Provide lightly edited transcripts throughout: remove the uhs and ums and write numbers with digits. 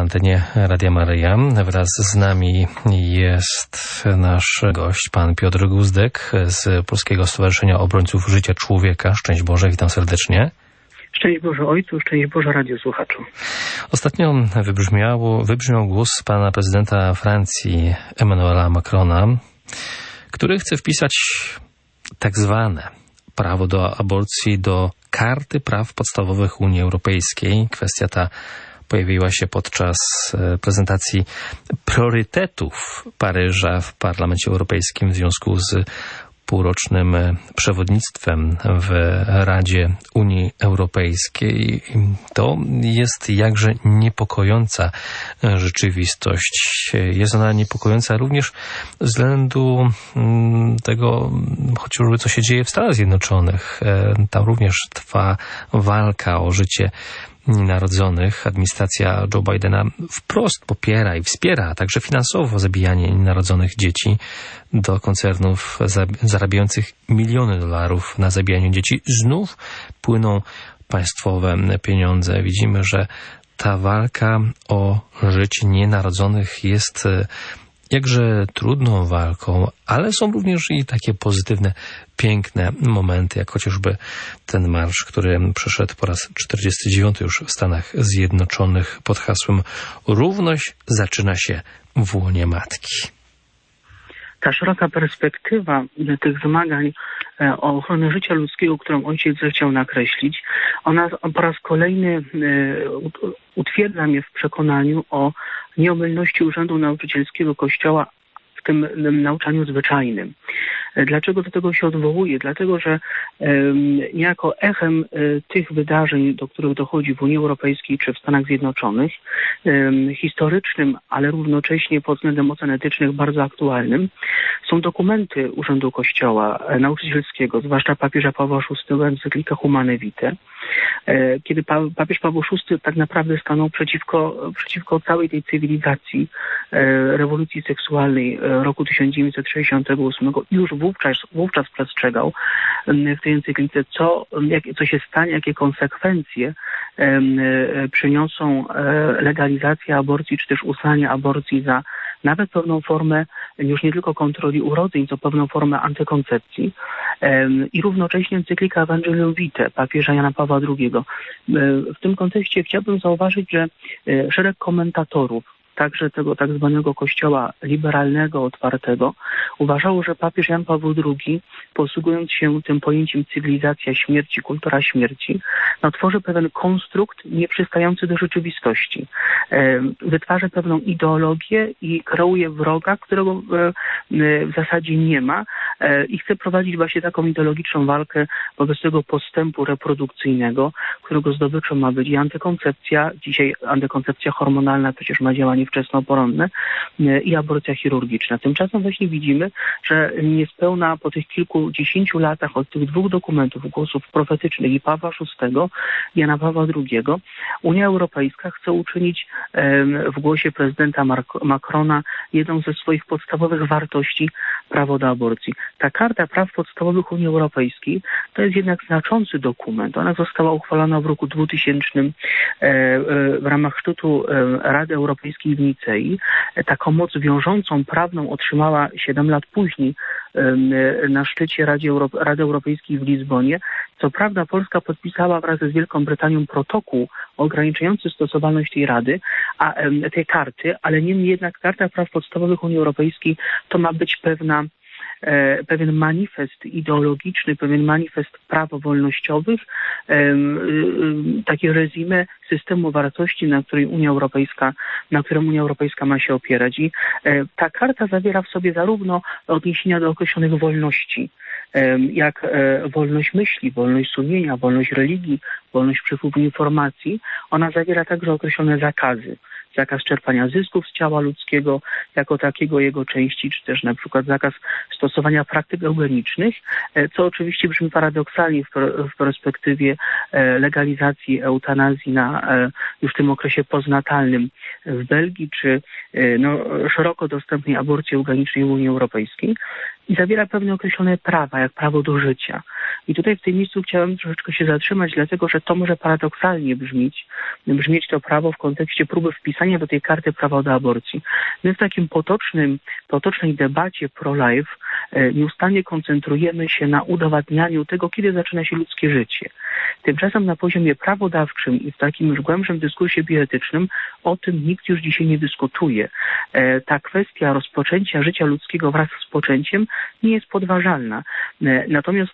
antenie Radia Maryja. Wraz z nami jest nasz gość, pan Piotr Guzdek z Polskiego Stowarzyszenia Obrońców Życia Człowieka. Szczęść Boże, witam serdecznie. Szczęść Boże Ojcu, szczęść Boże radiosłuchaczu. Ostatnio wybrzmiał głos pana prezydenta Francji Emmanuela Macrona, który chce wpisać tak zwane prawo do aborcji do Karty Praw Podstawowych Unii Europejskiej. Kwestia ta pojawiła się podczas prezentacji priorytetów Paryża w Parlamencie Europejskim w związku z półrocznym przewodnictwem w Radzie Unii Europejskiej. To jest jakże niepokojąca rzeczywistość. Jest ona niepokojąca również ze względu tego, chociażby co się dzieje w Stanach Zjednoczonych. Tam również trwa walka o życie nienarodzonych. Administracja Joe Bidena wprost popiera i wspiera także finansowo zabijanie nienarodzonych dzieci. Do koncernów zarabiających miliony dolarów na zabijaniu dzieci znów płyną państwowe pieniądze. Widzimy, że ta walka o życie nienarodzonych jest jakże trudną walką, ale są również i takie pozytywne, piękne momenty, jak chociażby ten marsz, który przeszedł po raz 49 już w Stanach Zjednoczonych pod hasłem "Równość zaczyna się w łonie matki". Ta szeroka perspektywa tych zmagań o ochronę życia ludzkiego, którą ojciec zechciał nakreślić, ona po raz kolejny utwierdza mnie w przekonaniu o nieomylności Urzędu Nauczycielskiego Kościoła w tym nauczaniu zwyczajnym. Dlaczego do tego się odwołuję? Dlatego, że niejako echem tych wydarzeń, do których dochodzi w Unii Europejskiej czy w Stanach Zjednoczonych, historycznym, ale równocześnie pod względem ocen etycznych bardzo aktualnym, są dokumenty Urzędu Kościoła Nauczycielskiego, zwłaszcza papieża Pawła VI, encyklika Humane Vitae, kiedy papież Paweł VI tak naprawdę stanął przeciwko całej tej cywilizacji rewolucji seksualnej roku 1968 już wówczas przestrzegał w tej encyklice, co się stanie, jakie konsekwencje przyniosą legalizacja aborcji, czy też uznanie aborcji za nawet pewną formę już nie tylko kontroli urodzeń, co pewną formę antykoncepcji i równocześnie encyklika Evangelium Vitae papieża Jana Pawła II. W tym kontekście chciałbym zauważyć, że szereg komentatorów także tego tak zwanego kościoła liberalnego, otwartego, uważało, że papież Jan Paweł II, posługując się tym pojęciem cywilizacja śmierci, kultura śmierci, tworzy pewien konstrukt nieprzystający do rzeczywistości. Wytwarza pewną ideologię i kreuje wroga, którego w zasadzie nie ma i chce prowadzić właśnie taką ideologiczną walkę wobec tego postępu reprodukcyjnego, którego zdobyczą ma być i antykoncepcja, dzisiaj antykoncepcja hormonalna przecież ma działanie wczesnoporonne i aborcja chirurgiczna. Tymczasem właśnie widzimy, że niespełna po tych kilkudziesięciu latach od tych dwóch dokumentów, głosów profetycznych i Pawła VI i Jana Pawła II, Unia Europejska chce uczynić w głosie prezydenta Macrona jedną ze swoich podstawowych wartości prawo do aborcji. Ta Karta Praw Podstawowych Unii Europejskiej to jest jednak znaczący dokument. Ona została uchwalona w roku 2000 w ramach szczytu Rady Europejskiej w Nicei. Taką moc wiążącą prawną otrzymała 7 lat później na szczycie Rady Europejskiej w Lizbonie. Co prawda Polska podpisała wraz z Wielką Brytanią protokół ograniczający stosowalność tej rady, tej karty, ale niemniej jednak Karta Praw Podstawowych Unii Europejskiej to ma być pewien manifest ideologiczny, pewien manifest praw wolnościowych, takie resume systemu wartości, na którym Unia Europejska ma się opierać. I ta karta zawiera w sobie zarówno odniesienia do określonych wolności, jak wolność myśli, wolność sumienia, wolność religii, wolność przepływu informacji. Ona zawiera także określone zakazy. Zakaz czerpania zysków z ciała ludzkiego jako takiego jego części, czy też na przykład zakaz stosowania praktyk eugenicznych, co oczywiście brzmi paradoksalnie w perspektywie legalizacji eutanazji już w tym okresie postnatalnym w Belgii, czy szeroko dostępnej aborcji eugenicznej w Unii Europejskiej. i zawiera pewne określone prawa, jak prawo do życia. I tutaj w tym miejscu chciałem troszeczkę się zatrzymać, dlatego że to może paradoksalnie brzmieć to prawo w kontekście próby wpisania do tej karty prawa do aborcji. My w takim potocznej debacie pro-life nieustannie koncentrujemy się na udowadnianiu tego, kiedy zaczyna się ludzkie życie. Tymczasem na poziomie prawodawczym i w takim już głębszym dyskursie bioetycznym o tym nikt już dzisiaj nie dyskutuje. Ta kwestia rozpoczęcia życia ludzkiego wraz z poczęciem nie jest podważalna. Natomiast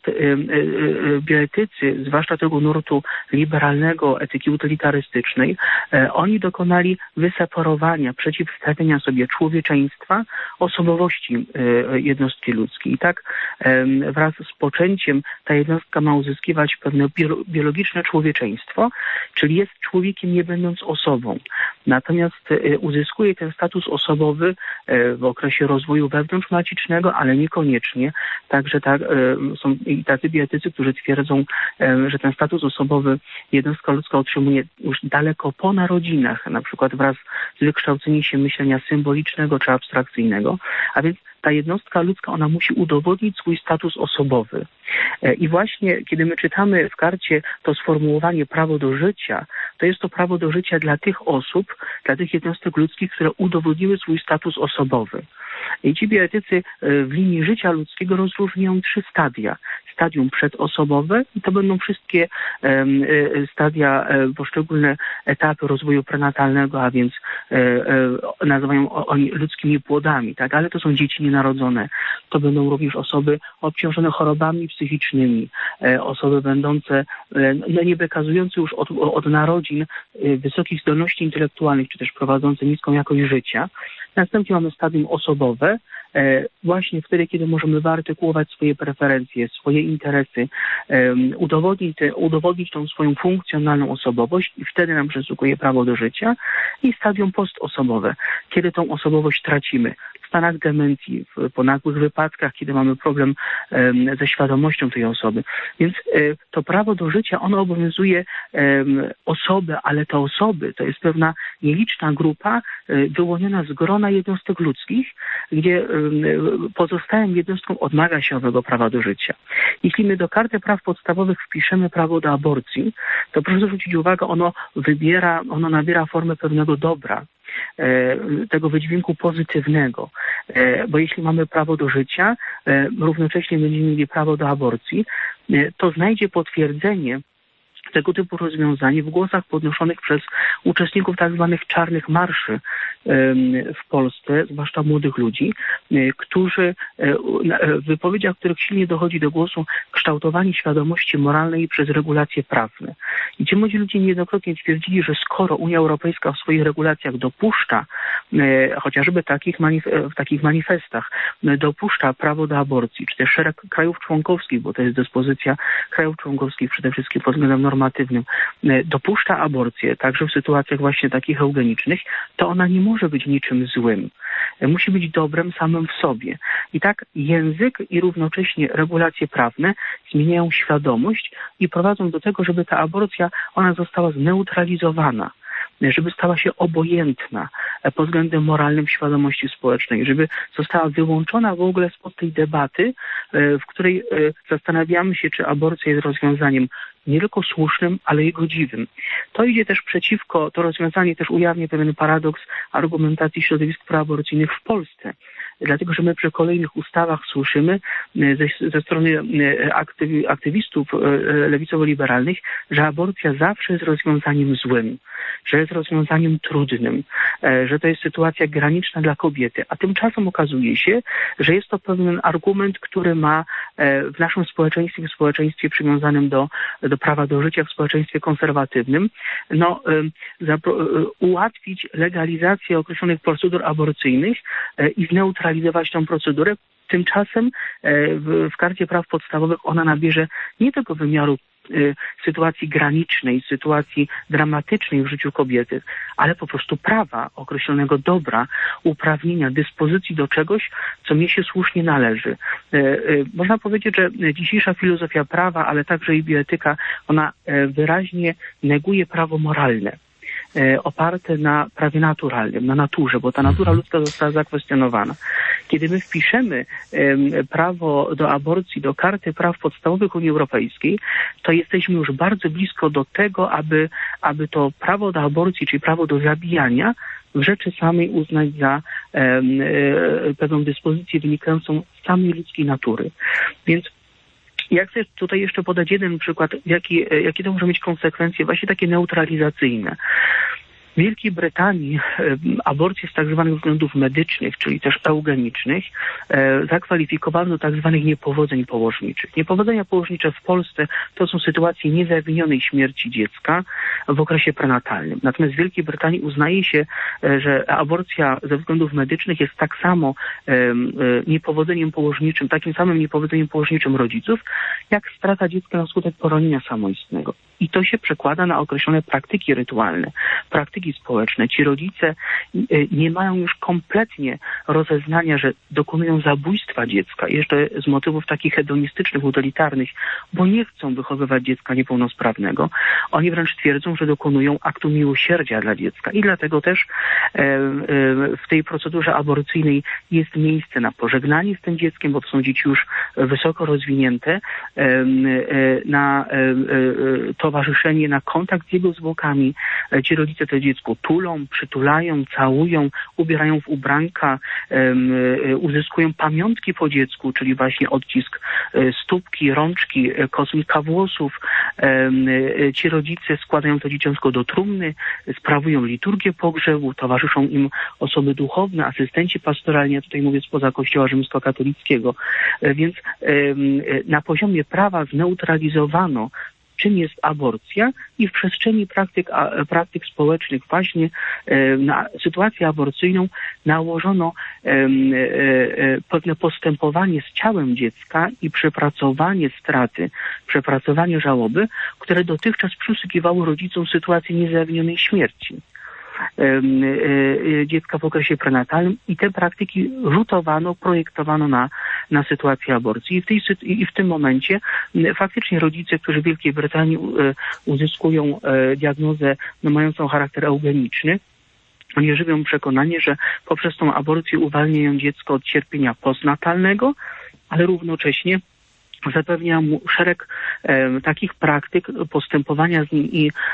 bioetycy, zwłaszcza tego nurtu liberalnego, etyki utylitarystycznej, oni dokonali wyseparowania, przeciwstawienia sobie człowieczeństwa, osobowości jednostki ludzkiej. I tak wraz z poczęciem ta jednostka ma uzyskiwać pewne biologiczne człowieczeństwo, czyli jest człowiekiem nie będąc osobą. Natomiast uzyskuje ten status osobowy w okresie rozwoju wewnątrzmacicznego, ale niekoniecznie. Także są i tacy bioetycy, którzy twierdzą, że ten status osobowy jednostka ludzka otrzymuje już daleko po narodzinach, na przykład wraz z wykształceniem się myślenia symbolicznego czy abstrakcyjnego. A więc ta jednostka ludzka, ona musi udowodnić swój status osobowy. I właśnie, kiedy my czytamy w karcie to sformułowanie prawo do życia, to jest to prawo do życia dla tych osób, dla tych jednostek ludzkich, które udowodniły swój status osobowy. I ci bioetycy w linii życia ludzkiego rozróżniają 3 stadia. Stadium przedosobowe i to będą wszystkie stadia, poszczególne etapy rozwoju prenatalnego, a więc nazywają oni ludzkimi płodami, tak? Ale to są dzieci nienarodzone. To będą również osoby obciążone chorobami psychicznymi, osoby będące, nie wykazujące już od narodzin wysokich zdolności intelektualnych, czy też prowadzące niską jakość życia. Następnie mamy stadium osobowe, właśnie wtedy, kiedy możemy wyartykułować swoje preferencje, swoje interesy, udowodnić tą swoją funkcjonalną osobowość i wtedy nam przysługuje prawo do życia. I stadium postosobowe, kiedy tą osobowość tracimy. W stanach demencji, po nagłych wypadkach, kiedy mamy problem ze świadomością tej osoby. Więc to prawo do życia, ono obowiązuje osoby, ale te osoby to jest pewna nieliczna grupa wyłoniona z grona jednostek ludzkich, gdzie pozostałym jednostkom odmaga się owego prawa do życia. Jeśli my do karty praw podstawowych wpiszemy prawo do aborcji, to proszę zwrócić uwagę, ono nabiera formę pewnego dobra, tego wydźwięku pozytywnego, bo jeśli mamy prawo do życia, równocześnie będziemy mieli prawo do aborcji, to znajdzie potwierdzenie tego typu rozwiązanie w głosach podnoszonych przez uczestników tak zwanych czarnych marszy w Polsce, zwłaszcza młodych ludzi, którzy w wypowiedziach, których silnie dochodzi do głosu kształtowanie świadomości moralnej przez regulacje prawne. I ci młodzi ludzie niejednokrotnie twierdzili, że skoro Unia Europejska w swoich regulacjach dopuszcza, chociażby w takich manifestach, dopuszcza prawo do aborcji, czy też szereg krajów członkowskich, bo to jest dyspozycja krajów członkowskich przede wszystkim pod względem normatywnym, dopuszcza aborcję, także w sytuacjach właśnie takich eugenicznych, to ona nie może być niczym złym. Musi być dobrem samym w sobie. I tak język i równocześnie regulacje prawne zmieniają świadomość i prowadzą do tego, żeby ta aborcja, ona została zneutralizowana, żeby stała się obojętna pod względem moralnym świadomości społecznej, żeby została wyłączona w ogóle spod tej debaty, w której zastanawiamy się, czy aborcja jest rozwiązaniem nie tylko słusznym, ale i godziwym. To idzie też przeciwko, to rozwiązanie też ujawnia pewien paradoks argumentacji środowisk proaborcyjnych w Polsce. Dlatego, że my przy kolejnych ustawach słyszymy ze strony aktywistów lewicowo-liberalnych, że aborcja zawsze jest rozwiązaniem złym, że jest rozwiązaniem trudnym, że to jest sytuacja graniczna dla kobiety. A tymczasem okazuje się, że jest to pewien argument, który ma w naszym społeczeństwie, w społeczeństwie przywiązanym do prawa do życia, w społeczeństwie konserwatywnym, ułatwić legalizację określonych procedur aborcyjnych i zneutralizować tą procedurę. Tymczasem w Karcie Praw Podstawowych ona nabierze nie tylko wymiaru sytuacji granicznej, sytuacji dramatycznej w życiu kobiety, ale po prostu prawa, określonego dobra, uprawnienia, dyspozycji do czegoś, co mnie się słusznie należy. Można powiedzieć, że dzisiejsza filozofia prawa, ale także i bioetyka, ona wyraźnie neguje prawo moralne. oparte na prawie naturalnym, na naturze, bo ta natura ludzka została zakwestionowana. Kiedy my wpiszemy prawo do aborcji do Karty Praw Podstawowych Unii Europejskiej, to jesteśmy już bardzo blisko do tego, aby to prawo do aborcji, czyli prawo do zabijania, w rzeczy samej uznać za pewną dyspozycję wynikającą z samej ludzkiej natury. Więc ja chcę tutaj jeszcze podać jeden przykład, jakie to może mieć konsekwencje właśnie takie neutralizacyjne. W Wielkiej Brytanii aborcje z tak zwanych względów medycznych, czyli też eugenicznych, zakwalifikowano do tak zwanych niepowodzeń położniczych. Niepowodzenia położnicze w Polsce to są sytuacje niezawinionej śmierci dziecka w okresie prenatalnym. Natomiast w Wielkiej Brytanii uznaje się, że aborcja ze względów medycznych jest tak samo niepowodzeniem położniczym, takim samym niepowodzeniem położniczym rodziców, jak strata dziecka na skutek poronienia samoistnego. I to się przekłada na określone praktyki rytualne, praktyki społeczne. Ci rodzice nie mają już kompletnie rozeznania, że dokonują zabójstwa dziecka, jeszcze z motywów takich hedonistycznych, utylitarnych, bo nie chcą wychowywać dziecka niepełnosprawnego. Oni wręcz twierdzą, że dokonują aktu miłosierdzia dla dziecka. I dlatego też w tej procedurze aborcyjnej jest miejsce na pożegnanie z tym dzieckiem, bo to są dzieci już wysoko rozwinięte, na towarzyszenie, na kontakt z jego zwłokami. Ci rodzice to dziecko tulą, przytulają, całują, ubierają w ubranka, uzyskują pamiątki po dziecku, czyli właśnie odcisk stópki, rączki, kosmika włosów. Ci rodzice składają to dzieciątko do trumny, sprawują liturgię pogrzebu, towarzyszą im osoby duchowne, asystenci pastoralni, ja tutaj mówię spoza Kościoła rzymskokatolickiego. Więc na poziomie prawa zneutralizowano, czym jest aborcja i w przestrzeni praktyk społecznych właśnie na sytuację aborcyjną nałożono pewne postępowanie z ciałem dziecka i przepracowanie straty, przepracowanie żałoby, które dotychczas przysługiwało rodzicom sytuacji niezawinionej śmierci dziecka w okresie prenatalnym i te praktyki rzutowano, projektowano na sytuację aborcji. I w tym momencie faktycznie rodzice, którzy w Wielkiej Brytanii uzyskują diagnozę mającą charakter eugeniczny, oni żywią przekonanie, że poprzez tą aborcję uwalniają dziecko od cierpienia postnatalnego, ale równocześnie zapewnia mu szereg takich praktyk postępowania z nim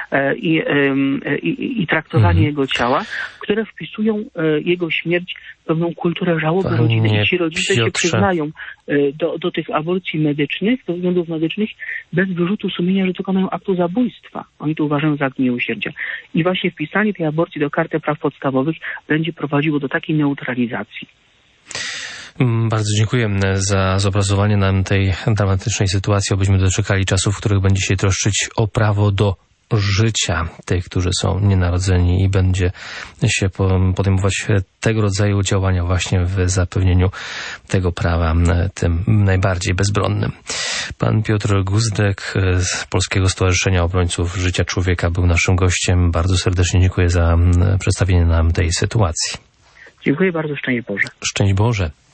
i traktowania jego ciała, które wpisują jego śmierć w pewną kulturę żałoby rodziny. I ci rodzice się przyznają do tych aborcji medycznych, do względów medycznych, bez wyrzutu sumienia, że dokonają aktu zabójstwa. Oni to uważają za akt miłosierdzia. I właśnie wpisanie tej aborcji do Karty Praw Podstawowych będzie prowadziło do takiej neutralizacji. Bardzo dziękuję za zobrazowanie nam tej dramatycznej sytuacji. Obyśmy doczekali czasów, w których będzie się troszczyć o prawo do życia tych, którzy są nienarodzeni i będzie się podejmować tego rodzaju działania właśnie w zapewnieniu tego prawa tym najbardziej bezbronnym. Pan Piotr Guzdek z Polskiego Stowarzyszenia Obrońców Życia Człowieka był naszym gościem. Bardzo serdecznie dziękuję za przedstawienie nam tej sytuacji. Dziękuję bardzo. Szczęść Boże. Szczęść Boże.